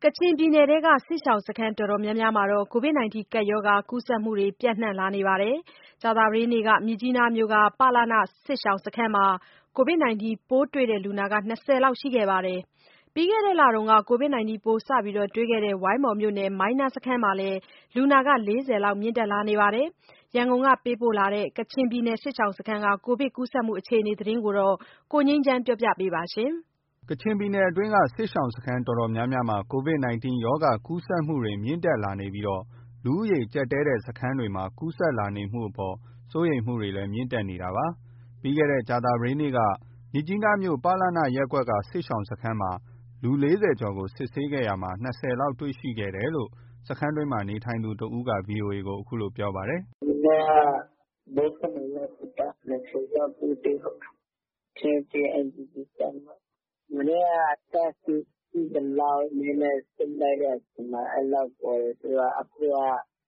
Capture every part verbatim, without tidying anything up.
ကချင်ပြည်နယ်ထဲကစစ်ရှောင်စခန်းတော်တော်များများမှာ ကိုဗစ် ၁၉ ကပ်ရောဂါကူးစက်မှုတွေပျံ့နှံ့လာနေပါတယ်။ ကြာသပတေးနေ့က မြစ်ကြီးနားမြို့က ပလန စစ်ရှောင်စခန်းမှာ ကိုဗစ် ၁၉ ပိုးတွေ့လူနာ ၂၀ လောက်ရှိခဲ့ပါတယ်။ ပြီးခဲ့တဲ့လက ကိုဗစ် ၁၉ ပိုးစတင်တွေ့ခဲ့တဲ့ ဝိုင်းမော်မြို့နယ် မိုင်းနားစခန်းမှာလည်း လူနာ ၄၀ လောက်မြင့်တက်လာနေပါတယ်။ ရန်ကုန်ကပေးပို့လာတဲ့ ကချင်ပြည်နယ်စစ်ရှောင်စခန်းက ကိုဗစ်ကူးစက်မှုအခြေအနေသတင်းကို ကိုငြိမ်းချမ်းက တင်ပြပေးထားပါတယ်။ ကချင်ပြည်နယ်အတွင်းက စစ်ရှောင်စခန်းတော်တော်များများမှာ ကိုဗစ် ၁၉ ရောဂါကူးစက်မှုတွေ မြင့်တက်လာနေပြီး လူဦးရေကြပ်တည်းတဲ့စခန်းတွေမှာ ကူးစက်လာနေမှုအပေါ် စိုးရိမ်မှုတွေလည်း မြင့်တက်နေတာပါ။ ပြီးခဲ့တဲ့ ကြာသပတေးနေ့က မြစ်ကြီးနားမြို့ ပလန ရပ်ကွက်က စစ်ရှောင်စခန်းမှာ လူ ၄၀ ကျော်ကို စစ်ဆေးခဲ့ရာမှာ ၂၀ လောက်တွေ့ရှိခဲ့တယ်လို့ စခန်းတွင်းမှာ နေထိုင်သူတဦးက VOA ကို အခုလို ပြောပါတယ်။ “မနေ့က ၄၇ ယောက်စစ်တာ။ ၂၀ ယောက်ပိုးတွေ့တယ်။ ကချင်ပြည် အိုင်ဒီပီ Camp မှာ။ မနေ့က Test kit ရှိသလောက် နည်းနည်းစစ်လိုက်တဲ့အချိန်မှာ အဲလောက်ပေါ်တယ်ဆိုတော့ အခုက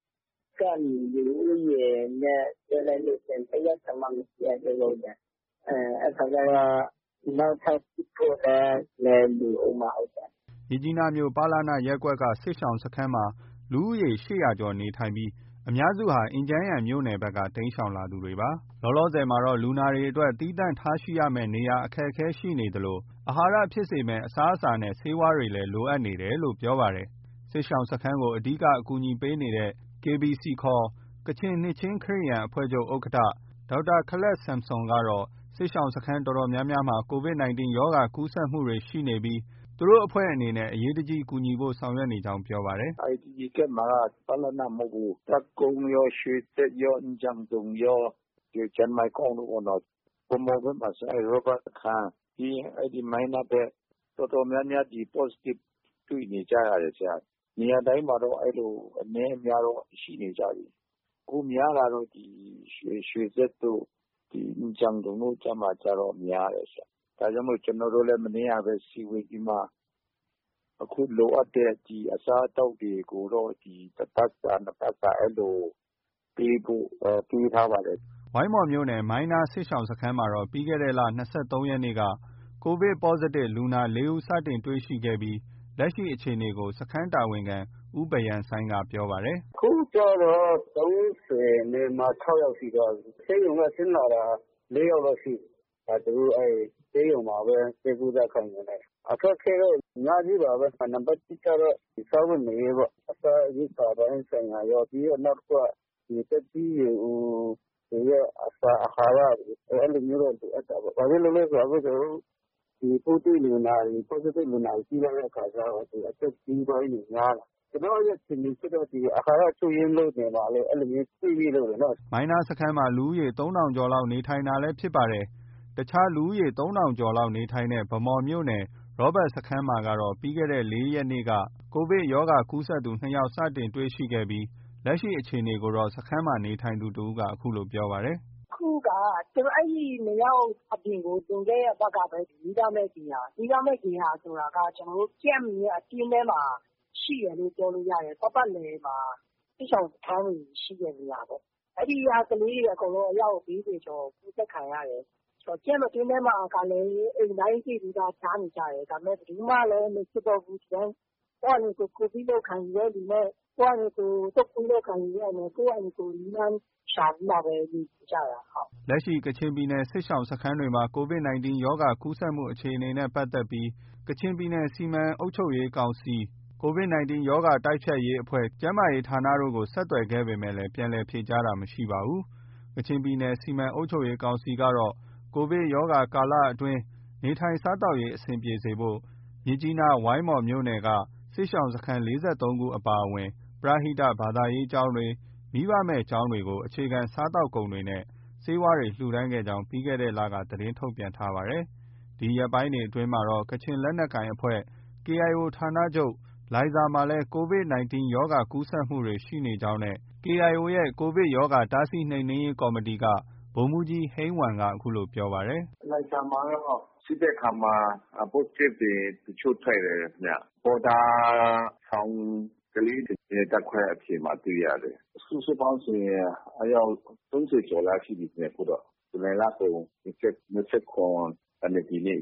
Camp လူဦးရေနဲ့တွက်လိုက်လို့ရှိရင် တယောက်တောင်မှ မရှိတော့ဘူးဗျ။ အဲဒီအခါကျတော့ နောက်ထပ်စစ်ဖို့လည်း လိုဦးမှာဟုတ်တယ်။ ” မြစ်ကြီးနားမြို့ ပလန ရပ်ကွက်က စစ်ရှောင်စခန်းမှာ လူဦးရေ ၈၀၀ ကျော်နေထိုင်ပြီး အများစုဟာ အင်ဂျန်းယန်မြို့နယ်ဘက်က တိမ်းရှောင်လာသူတွေဖြစ်ပါတယ်။ လောလောဆယ်မှာတော့ လူနာတွေအတွက် သီးသန့်ထားရှိရမယ့် နေရာအခက်အခဲရှိနေသလို အာဟာရဖြစ်စေမယ့် အစားအစာနဲ့ ဆေးဝါးတွေလည်း လိုအပ်နေတယ်လို့ ပြောပါတယ်။ စစ်ရှောင်စခန်းကို အဓိက ကူညီပေးနေတဲ့ ကေဘီစီ ခေါ် ကချင်နှစ်ခြင်းခရစ်ယာန်အဖွဲ့ချုပ် ဥက္ကဋ္ဌ ဒေါက်တာခလပ်ဆမ်ဆွန်ကတော့ စစ်ရှောင်စခန်းအတော်များများမှာ ကိုဗစ် ၁၉ ရောဂါကူးစက်မှုတွေရှိနေပြီး သူတို့အဖွဲ့အနေနဲ့ အရေးတကြီးကူညီဖို့ ဆောင်ရွက်နေကြောင်း ပြောပါတယ်။ “အိုင်ဒီပီ Camp မှာက ပလန မဟုတ်ဘူး။ တပ်ကုန်းရော၊ ရွှေစက်ရော၊ အင်ဂျန်ဒုံရော၊ ဂျန်မိုင်ကောင်တို့ပေါ့နော်။ ဗန်းမော်ဘက်မှာဆို ရောဘတ်စခန်း၊ ပြီးရင် မိုင်းနားဘက် တော်တော်များများ ဒီ Positive တွေ့နေကြရတယ်။ နေရာတိုင်းမှာတော့ အဲလို အနည်းအများတော့ ရှိနေကြပြီ။ အခုများတာတော့ ဒီ ရွှေစက်တို့၊ အင်ဂျန်ဒုံတို့ကျမှာကျတော့ များတယ်။ ဒါကြောင့်မို့ ကျနော်တို့လည်း မနေ့ကပဲ စည်းဝေးပြီးမှ အခုလိုအပ်တဲ့ အစားအသောက်တွေကိုတော့ ဒီ တပတ်စာ၊ နှစ်ပတ်စာ အဲလို ပေးဖို့ တွေးထားပါတယ်။ ” ဝိုင်းမော်မြို့နယ် မိုင်းနားစစ်ရှောင်စခန်းမှာတော့ ပြီးခဲ့တဲ့လ ၂၃ ရက်နေ့က ကိုဗစ် Positive လူနာ ၄ ဦး စတင်တွေ့ရှိခဲ့ပြီး လက်ရှိအခြေအနေကို စခန်းတာဝန်ခံ ဦးဘရန်ဆိုင်းက ပြောပါတယ်။ “အခုကျတော့ ၃၀နဲ့ ၆ ယောက်ရှိသွားပြီ။ ဆေးရုံက ဆင်းလာတာ ၄ ယောက်တော့ရှိပြီ။ သူတို့ ဆေးရုံမှာပဲ ဆေးကုသခံယူနေတယ်။ အခက်အခဲတော့ အများကြီးပါပဲ။ နံပါတ် တစ်ကျတော့ စားဝတ်နေရေးပေါ့။ အစားအရိက္ခာပိုင်းဆိုင်ရာရော၊ ပြီးတော့ နောက်တစ်ခုက သက်ကြီးရွယ်အိုတွေရဲ့ အစာအာဟာရတွေ အဲလိုမျိုးတော့ လိုအပ်တာပေါ့။ ဘာဖြစ်လို့လဲဆိုတော့ အခုကျနော်တို့ ဒီပိုးတွေ့လူနာတွေ Positive လူနာတွေ ကြည့်လိုက်တဲ့အခါကျတော့ အသက်ကြီးပိုင်းတွေများလာ။ ကျနော့ရဲ့ထင်မြင်ချက်တော့ အာဟာရချို့ယွင်းလို့နေမှာလို့ အဲလိုမျိုး တွေးမိလို့လေနော။ ” မိုင်းနားစခန်းမှာ လူဦးရေ ၃,၀၀၀ ကျော်လောက်နေထိုင်တာလည်းဖြစ်ပါတယ်။ အခြားလူဦးရေ ၃,၀၀၀ ကျော်လောက်နေထိုင်တဲ့ ဗန်းမော်မြို့နယ် ရောဘတ်စခန်းမှာကတော့ ပြီးခဲ့တဲ့ ၄ ရက်နေ့က ကိုဗစ်ရောဂါကူးစက်သူ ၂ ယောက် စတင်တွေ့ရှိခဲ့ပြီး လက်ရှိအခြေအနေကိုတော့ စခန်းမှာ နေထိုင်သူတဦးက အခုလို ပြောပါတယ်။ “အခုက အဲဒီ နှစ်ယောက်အပြင်ကို လွန်ခဲ့တဲ့အပတ်ကပဲ မီးသတ်မဲ့ဂေဟာ၊ မီးသတ်မဲ့ဂေဟာဆိုတာက ကျနော်တို့ Camp ရဲ့ အတွင်းထဲမှာ ရှိတယ်လို့ ပြောလို့ရတယ်။ ပတ်ပတ်လည်မှာ စစ်ရှောင်စခန်းတွေ ရှိတဲ့နေရာပေါ့။ အဲဒီက ကလေးတွေအကုန်လုံး အယောက် ၄၀ ကျော် ကူးစက်ခံရတယ်။ Camp အတွင်းထဲမှာကလည်း အိမ်တိုင်းစေ့နီးပါး ဖျားနေကြတယ်။ ဒါပေမဲ့ ဘယ်သူမှလည်း မစစ်တော့ဘူး။ ဒီတိုင်း ကိုယ့်ဟာနဲ့ကိုယ် Covid လို့ ခံယူတဲ့လူနဲ့ ကိုယ့်ဟာနဲ့ကိုယ် တုပ်ကွေးလို့ ခံယူတဲ့သူနဲ့ ကိုယ့်ဟာနဲ့ကိုယ် နည်းလမ်းရှာပြီးမှပဲ နေနေကြတာ။ ” လက်ရှိ ကချင်ပြည်နယ် စစ်ရှောင်စခန်းတွေမှာ ကိုဗစ် ၁၉ ရောဂါကူးစက်မှုအခြေအနေနဲ့ ပတ်သက်ပြီး ကချင်ပြည်နယ် စီမံအုပ်ချုပ်ရေးကောင်စီ၊ ကိုဗစ် ၁၉ ရောဂါတိုက်ဖျက်ရေးအဖွဲ့၊ ကျန်းမာရေးဌာနတို့ကို ဆက်သွယ်ခဲ့ပေမဲ့ ပြန်လည်ဖြေကြားတာမရှိပါဘူး။ ကချင်ပြည်နယ် စီမံအုပ်ချုပ်ရေးကောင်စီကတော့ ကိုဗစ်ရောဂါကာလအတွင်း နေထိုင်စားသောက်ရေးအဆင်ပြေစေဖို့ မြစ်ကြီးနား၊ ဝိုင်းမော်မြို့နယ်က စစ်ရှောင်စခန်း ၄၃ ခုအပါအဝင် ပရဟိတ ဘာသာရေးကျောင်းတွေ၊ မိဘမဲ့ကျောင်းတွေကို အခြေခံစားသောက်ကုန်တွေနဲ့ ဆေးဝါးတွေ လှူဒါန်းခဲ့ကြောင်း ပြီးခဲ့တဲ့လက သတင်းထုတ်ပြန်ထားပါတယ်။ ဒီရက်ပိုင်းတွေအတွင်းမှာတော့ ကချင်လက်နက်ကိုင်အဖွဲ့ ကေအိုင်အို ဌာနချုပ် လိုင်ဇာမှာလည်း ကိုဗစ် ၁၉ ရောဂါကူးစက်မှုတွေရှိနေကြောင်းနဲ့ ကေအိုင်အိုရဲ့ ကိုဗစ်ရောဂါတားဆီးနှိမ်နင်းရေးကော်မတီက ဗိုလ်မှူးကြီးဟိန်းဝမ်က အခုလို ပြောပါတယ်။ “လိုင်ဇာမှာတော့ စစ်တဲ့အခါမှာ Positive တွေ တချို့ထွက်တယ်ခင်ဗျ။ ဘော်ဒါဆောင်ကလေးတွေရဲ့ ဓာတ်ခွဲအဖြေမှာ တွေ့ရတယ်။ စုစုပေါင်းဆိုရင် အယောက် ၃၀ ကျော်လားရှိပြီအခုတော့။ ဇူလိုင်လကုန် ၂၇ ကနေ ဒီနေ့အထိ ဟုတ်ကဲ့။ ”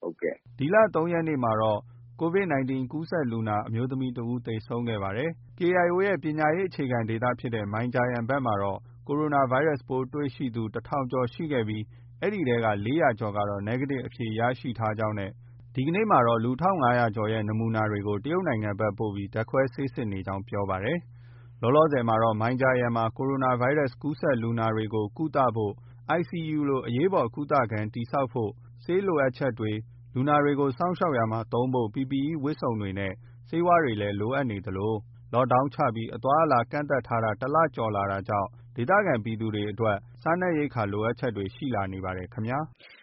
ဒီလ ၃ ရက်နေ့မှာတော့ကိုဗစ် ၁၉ ကူးစက်လူနာ အမျိုးသမီးတဦးသေဆုံးခဲ့ပါတယ်။ ကေအိုင်အိုရဲ့ ပညာရေးအခြေခံဒေသဖြစ်တဲ့ မိုင်ဂျာယန်ဘက်မှာတော့ ကိုရိုနာဗိုင်းရပ်စ်ပိုးတွေ့ရှိသူ တထောင်ကျော်ရှိခဲ့ပြီး အဲဒီထဲက လေးရာကျော်ကတော့ Negative အဖြေရရှိထားကြောင်းနဲ့ ဒီကနေ့မှာတော့ လူ ၁၅၀၀ ကျော်ရဲ့ နမူနာတွေကို တရုတ်နိုင်ငံဘက်ပို့ပြီး ဓာတ်ခွဲဆေးစစ်နေကြောင်း ပြောပါတယ်။ လောလောဆယ်မှာတော့ မိုင်ဂျာယန်မှာ ကိုရိုနာဗိုင်းရပ်စ်ကူးစက်လူနာတွေကို ကုသဖို့ အိုင်စီယူ လို အရေးပေါ်ကုသခန်းတည်ဆောက်ဖို့ ဆေးလိုအပ်ချက်တွေ၊ လူနာတွေကို စောင့်ရှောက်ရာမှာသုံးဖို့ ပီပီအီ ဝတ်စုံတွေနဲ့ ဆေးဝါးတွေလည်း လိုအပ်နေသလို Lockdown ချပြီး အသွားအလာကန့်သတ်ထားတာ တလကျော်လာတာကြောင့် ဒေသခံပြည်သူတွေအတွက် စားနပ်ရိက္ခာလိုအပ်ချက်တွေ ရှိလာနေပါတယ်ခင်ဗျာ။